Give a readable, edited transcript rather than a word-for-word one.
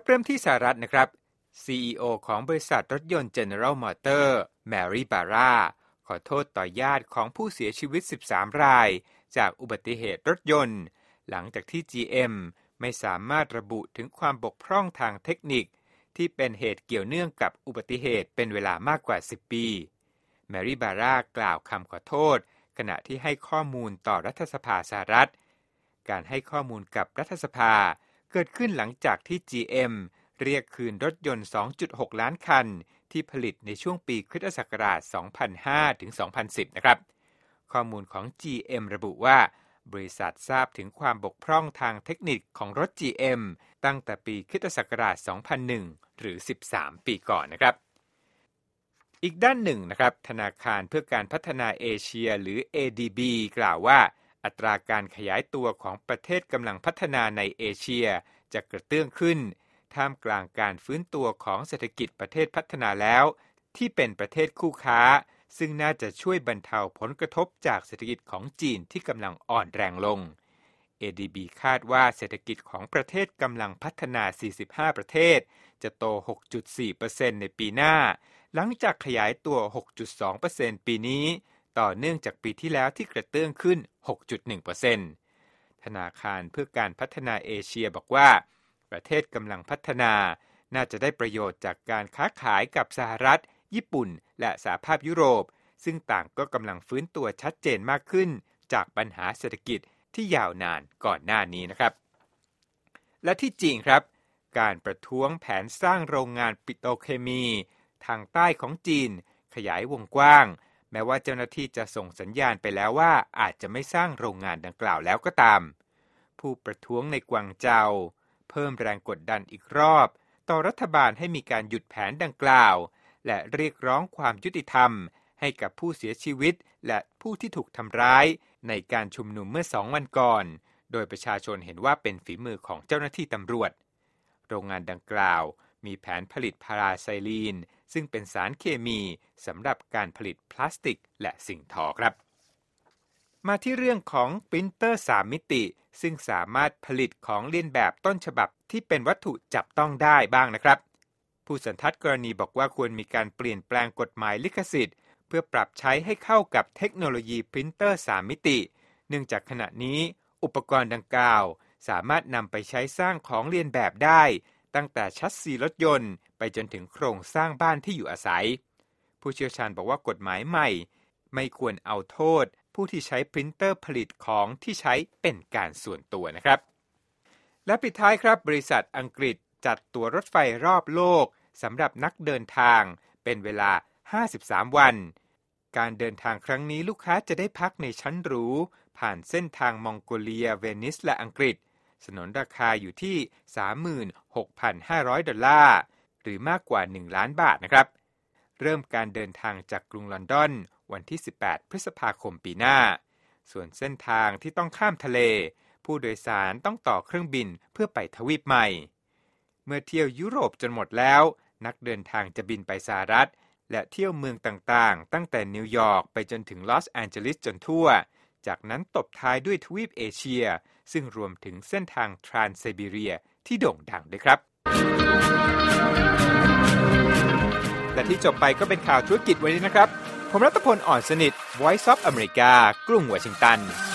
เริ่มที่สหรัฐนะครับ CEO ของบริษัทรถยนต์ General Motors แมรี่บาร่าขอโทษต่อญาติของผู้เสียชีวิต13รายจากอุบัติเหตุรถยนต์หลังจากที่ GM ไม่สามารถระบุถึงความบกพร่องทางเทคนิคที่เป็นเหตุเกี่ยวเนื่องกับอุบัติเหตุเป็นเวลามากกว่า10ปีแมรี่บาร่ากล่าวคำขอโทษขณะที่ให้ข้อมูลต่อรัฐสภาสหรัฐการให้ข้อมูลกับรัฐสภาเกิดขึ้นหลังจากที่ GM เรียกคืนรถยนต์ 2.6 ล้านคันที่ผลิตในช่วงปีคริสตศักราช 2005 ถึง 2010 นะครับข้อมูลของ GM ระบุว่าบริษัททราบถึงความบกพร่องทางเทคนิคของรถ GM ตั้งแต่ปีคริสตศักราช 2001 หรือ 13 ปีก่อนนะครับอีกด้านหนึ่งนะครับธนาคารเพื่อการพัฒนาเอเชียหรือ ADB กล่าวว่าอัตราการขยายตัวของประเทศกำลังพัฒนาในเอเชียจะกระเตื้องขึ้นท่ามกลางการฟื้นตัวของเศรษฐกิจประเทศพัฒนาแล้วที่เป็นประเทศคู่ค้าซึ่งน่าจะช่วยบรรเทาผลกระทบจากเศรษฐกิจของจีนที่กำลังอ่อนแรงลง ADB คาดว่าเศรษฐกิจของประเทศกำลังพัฒนา45ประเทศจะโต 6.4% ในปีหน้าหลังจากขยายตัว 6.2% ปีนี้ต่อเนื่องจากปีที่แล้วที่กระเตื้องขึ้น 6.1% ธนาคารเพื่อการพัฒนาเอเชียบอกว่าประเทศกำลังพัฒนาน่าจะได้ประโยชน์จากการค้าขายกับสหรัฐญี่ปุ่นและสหภาพยุโรปซึ่งต่างก็กำลังฟื้นตัวชัดเจนมากขึ้นจากปัญหาเศรษฐกิจที่ยาวนานก่อนหน้านี้นะครับและที่จริงครับการประท้วงแผนสร้างโรงงานปิโตรเคมีทางใต้ของจีนขยายวงกว้างแม้ว่าเจ้าหน้าที่จะส่งสัญญาณไปแล้วว่าอาจจะไม่สร้างโรงงานดังกล่าวแล้วก็ตามผู้ประท้วงในกวางเจาเพิ่มแรงกดดันอีกรอบต่อรัฐบาลให้มีการหยุดแผนดังกล่าวและเรียกร้องความยุติธรรมให้กับผู้เสียชีวิตและผู้ที่ถูกทำร้ายในการชุมนุมเมื่อ2 วันก่อนโดยประชาชนเห็นว่าเป็นฝีมือของเจ้าหน้าที่ตำรวจโรงงานดังกล่าวมีแผนผลิตพาราไซลีนซึ่งเป็นสารเคมีสำหรับการผลิตพลาสติกและสิ่งทอครับมาที่เรื่องของปรินเตอร์3มิติซึ่งสามารถผลิตของเลียนแบบต้นฉบับที่เป็นวัตถุจับต้องได้บ้างนะครับผู้สันทัดกรณีบอกว่าควรมีการเปลี่ยนแปลงกฎหมายลิขสิทธิ์เพื่อปรับใช้ให้เข้ากับเทคโนโลยีปรินเตอร์3มิติเนื่องจากขณะนี้อุปกรณ์ดังกล่าวสามารถนำไปใช้สร้างของเลียนแบบได้ตั้งแต่ชัสซีรถยนต์ไปจนถึงโครงสร้างบ้านที่อยู่อาศัยผู้เชี่ยวชาญบอกว่ากฎหมายใหม่ไม่ควรเอาโทษผู้ที่ใช้ปรินเตอร์ผลิตของที่ใช้เป็นการส่วนตัวนะครับและปิดท้ายครับบริษัทอังกฤษจัดตั๋วรถไฟรอบโลกสำหรับนักเดินทางเป็นเวลา53วันการเดินทางครั้งนี้ลูกค้าจะได้พักในชั้นหรูผ่านเส้นทางมองโกเลียเวนิสและอังกฤษสนนราคาอยู่ที่ 36,500 ดอลลาร์หรือมากกว่า1ล้านบาทนะครับเริ่มการเดินทางจากกรุงลอนดอนวันที่18พฤษภาคมปีหน้าส่วนเส้นทางที่ต้องข้ามทะเลผู้โดยสารต้องต่อเครื่องบินเพื่อไปทวีปใหม่เมื่อเที่ยวยุโรปจนหมดแล้วนักเดินทางจะบินไปสหรัฐและเที่ยวเมืองต่างๆตั้งแต่นิวยอร์กไปจนถึงลอสแอนเจลิสจนทั่วจากนั้นตบท้ายด้วยทวีปเอเชียซึ่งรวมถึงเส้นทางทรานไซบีเรียที่โด่งดังด้วยครับและที่จบไปก็เป็นข่าวธุรกิจวันนี้นะครับผมรัตพล อ่อนสนิท Voice of America กรุงวอชิงตัน